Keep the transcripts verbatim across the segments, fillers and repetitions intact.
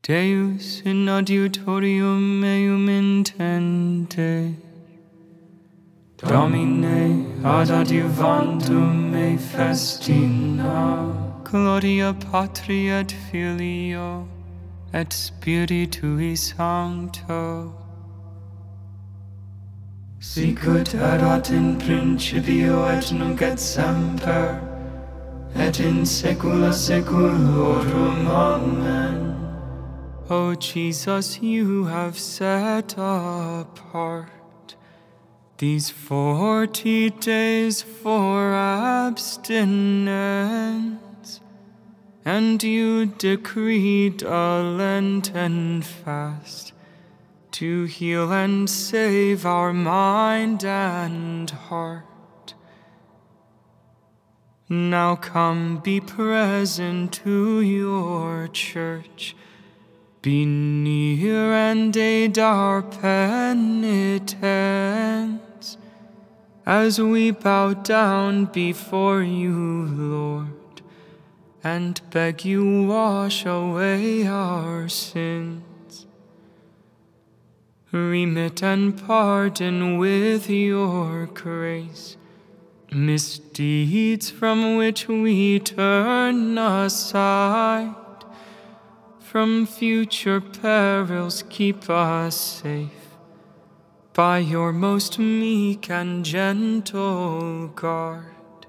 Deus in adiutorium meum intende. Domine ad adiuvantum me festina. Gloria Patri et Filio et Spiritui Sancto. Sicut erat in principio et nunc et semper et in saecula saeculorum. Amen. O Jesus, you have set apart these forty days for abstinence, and you decreed a Lenten fast to heal and save our mind and heart. Now come, be present to your church. Be near and aid our penitence, as we bow down before you, Lord, and beg you wash away our sins. Remit and pardon with your grace misdeeds from which we turn aside. From future perils keep us safe by your most meek and gentle guard,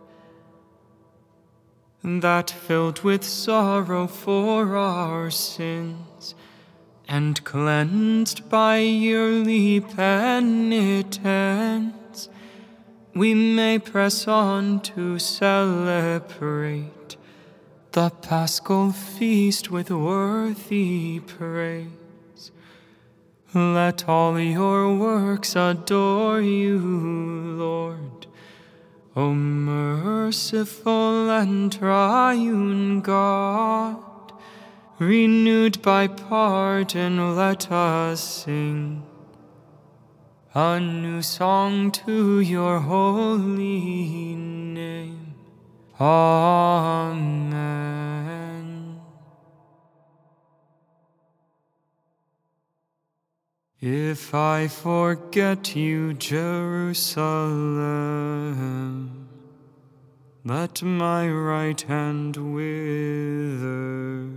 that filled with sorrow for our sins and cleansed by yearly penitence, we may press on to celebrate the Paschal feast with worthy praise. Let all your works adore you, Lord, O merciful and triune God. Renewed by pardon, let us sing a new song to your holy name. Amen. If I forget you, Jerusalem, let my right hand wither.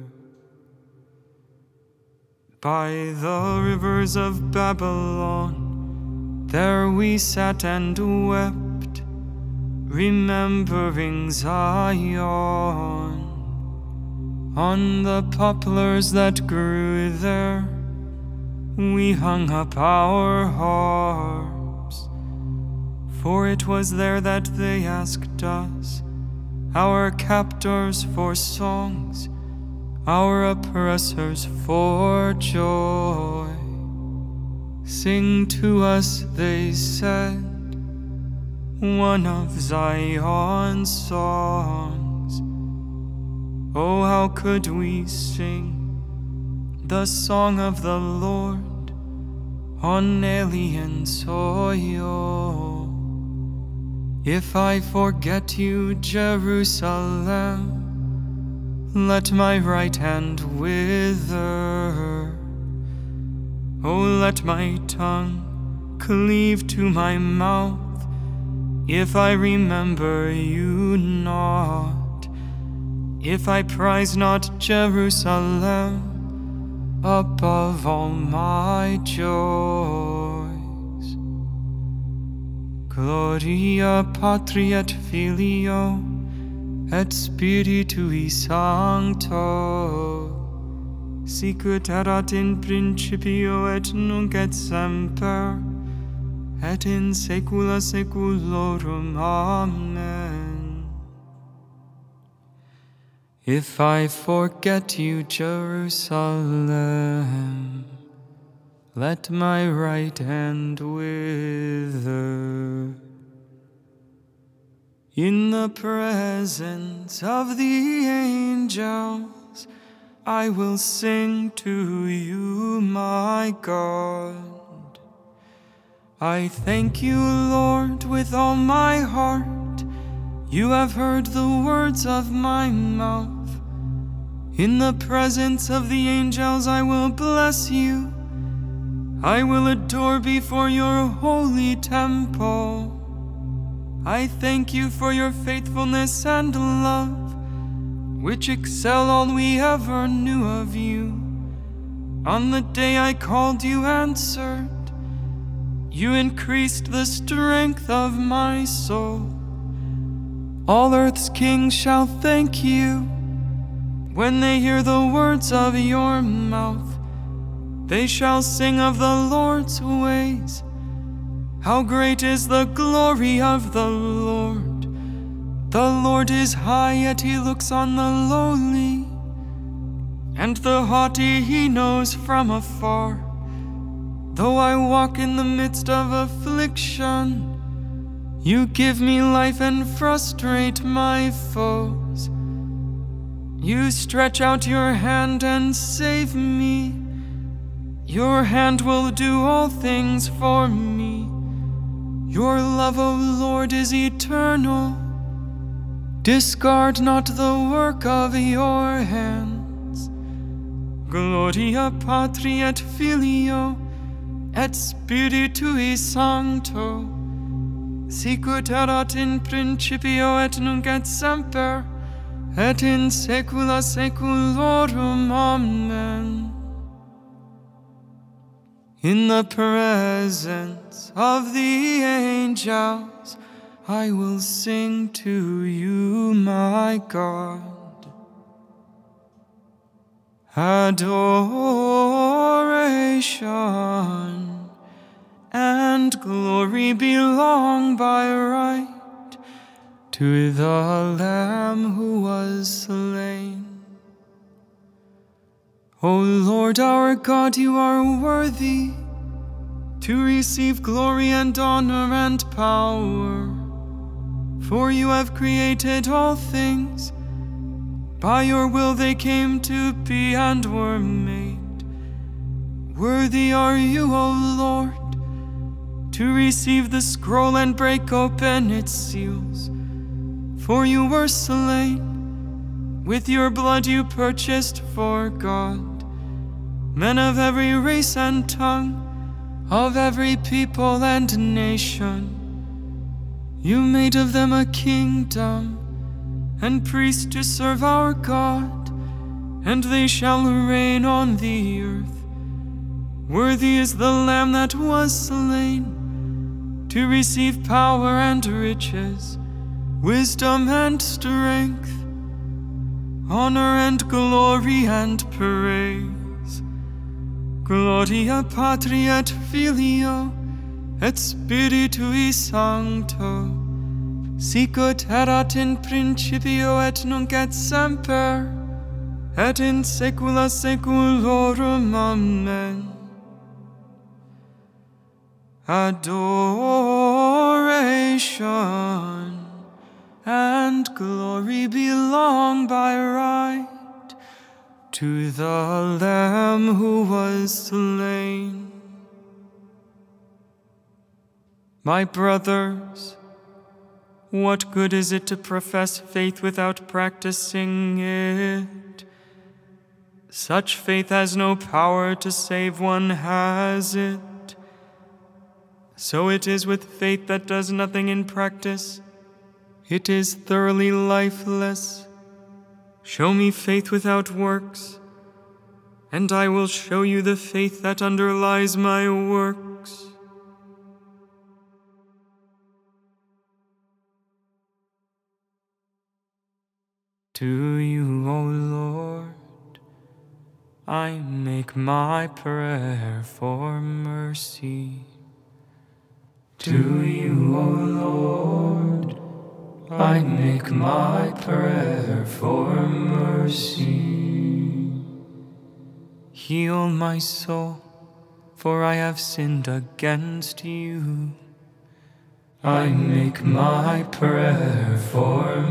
By the rivers of Babylon, there we sat and wept, remembering Zion. On the poplars that grew there, we hung up our harps, for it was there that they asked us, our captors, for songs, our oppressors for joy. Sing to us, they said, one of Zion's songs. Oh, how could we sing the song of the Lord on alien soil? If I forget you, Jerusalem, let my right hand wither. Oh, let my tongue cleave to my mouth, if I remember you not, if I prize not Jerusalem above all my joys. Gloria Patri et Filio et Spiritui Sancto, sicut erat in principio et nunc et semper et in saecula saeculorum. Amen. If I forget you, Jerusalem, let my right hand wither. In the presence of the angels, I will sing to you, my God. I thank you, Lord, with all my heart. You have heard the words of my mouth. In the presence of the angels I will bless you. I will adore before your holy temple. I thank you for your faithfulness and love, which excel all we ever knew of you. On the day I called, you answered. You increased the strength of my soul. All earth's kings shall thank you. When they hear the words of your mouth, they shall sing of the Lord's ways. How great is the glory of the Lord! The Lord is high, yet he looks on the lowly, and the haughty he knows from afar. Though I walk in the midst of affliction, you give me life and frustrate my foes. You stretch out your hand and save me. Your hand will do all things for me. Your love, O Lord, is eternal. Discard not the work of your hands. Gloria Patri et Filio et Spiritui Sancto, sicut erat in principio et nunc et semper, et in saecula saeculorum. Amen. In the presence of the angels, I will sing to you, my God. Adoration and glory belong by right to the Lamb who was slain. O Lord our God, you are worthy to receive glory and honor and power, for you have created all things. By your will they came to be and were made. Worthy are you, O Lord, to receive the scroll and break open its seals. For you were slain, with your blood you purchased for God men of every race and tongue, of every people and nation. You made of them a kingdom and priests to serve our God, and they shall reign on the earth. Worthy is the Lamb that was slain to receive power and riches, wisdom and strength, honor and glory and praise. Gloria Patri et Filio et Spiritui Sancto, sicut erat in principio et nunc et semper, et in saecula saeculorum. Amen. Adoration and glory belong by right to the Lamb who was slain. My brothers, what good is it to profess faith without practicing it? Such faith has no power to save one, has it? So it is with faith that does nothing in practice. It is thoroughly lifeless. Show me faith without works, and I will show you the faith that underlies my works. To you, O Lord, I make my prayer for mercy. To you, O Lord, I make my prayer for mercy. Heal my soul, for I have sinned against you. I make my prayer for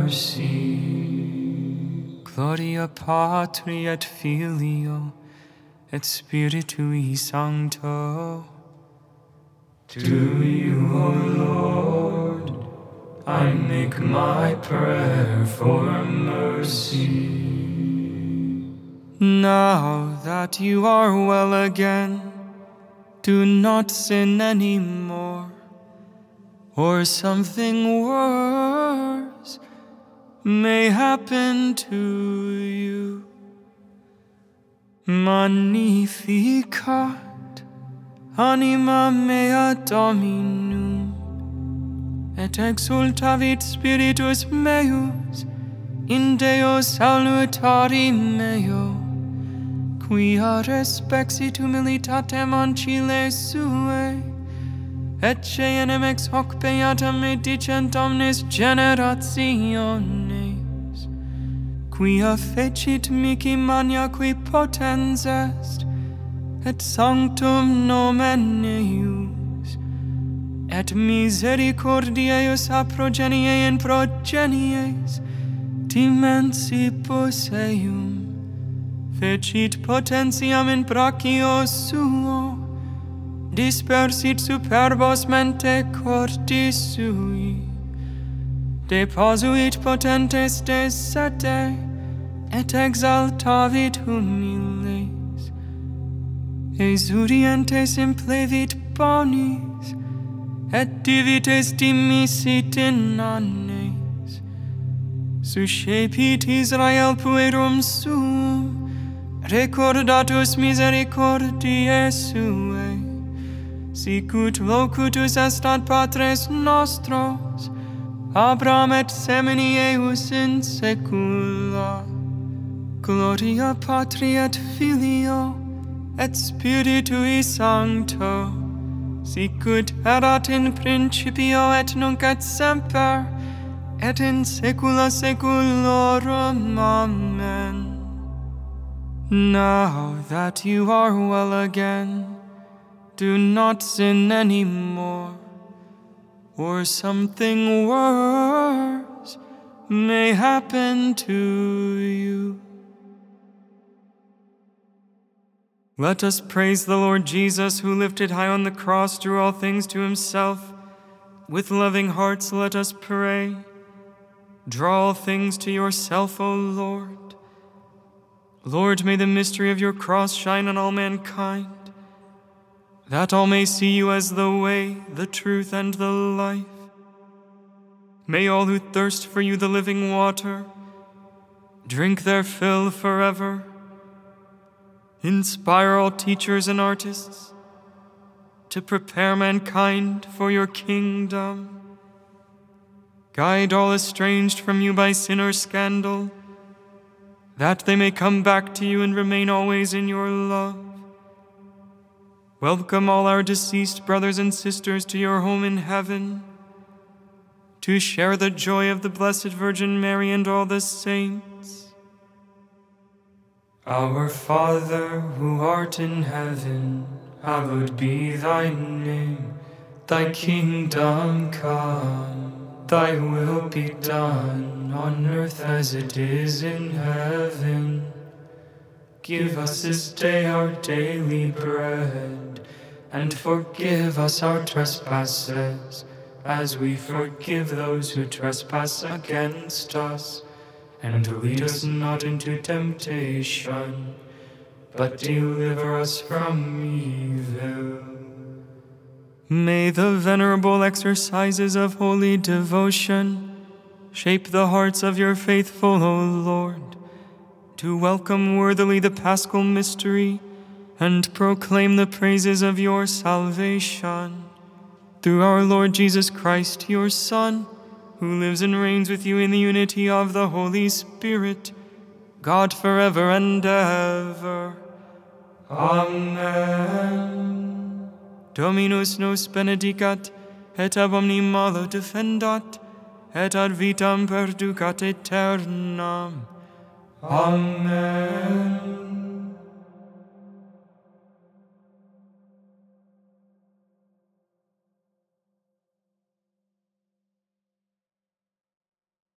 mercy. Gloria Patri et Filio et Spiritui Sancto. To you, O Lord, I make my prayer for mercy. Now that you are well again, do not sin anymore, or something worse may happen to you. Magnificat anima mea Dominum, et exultavit spiritus meus in Deo salutari meo, quia respexit humilitatem ancile suae, et ceanem ex hoc beatam medicent omnes generationes, quia fecit mihi magna qui potens est, et sanctum nomen eius, et misericordia eius a progenie in progenies dimensibus eium, fecit potentiam in brachio suo, dispersit superbos mente cordis sui, deposuit potentes de sete, et exaltavit humiles, exurientes implevit bonis, et divites dimisit in annes, suscepit Israel puerum suum, recordatus misericordiae suae, sicut locutus est ad patres nostros, Abraham et semini eius in saecula. Gloria Patri et Filio, et Spiritui Sancto, sicut erat in principio et nunc et semper, et in saecula saeculorum. Amen. Now that you are well again, do not sin anymore, or something worse may happen to you. Let us praise the Lord Jesus, who lifted high on the cross drew all things to himself. With loving hearts let us pray. Draw all things to yourself, O Lord. Lord, may the mystery of your cross shine on all mankind, that all may see you as the way, the truth, and the life. May all who thirst for you, the living water, drink their fill forever. Inspire all teachers and artists to prepare mankind for your kingdom. Guide all estranged from you by sin or scandal, that they may come back to you and remain always in your love. Welcome all our deceased brothers and sisters to your home in heaven, to share the joy of the Blessed Virgin Mary and all the saints. Our Father, who art in heaven, hallowed be thy name. Thy kingdom come, thy will be done, on earth as it is in heaven. Give us this day our daily bread, and forgive us our trespasses, as we forgive those who trespass against us. And lead us not into temptation, but deliver us from evil. May the venerable exercises of holy devotion shape the hearts of your faithful, O Lord, to welcome worthily the Paschal mystery and proclaim the praises of your salvation. Through our Lord Jesus Christ, your Son, who lives and reigns with you in the unity of the Holy Spirit, God forever and ever. Amen. Dominus nos benedicat, et ab omni malo defendat, et ad vitam perducat aeternam. Amen.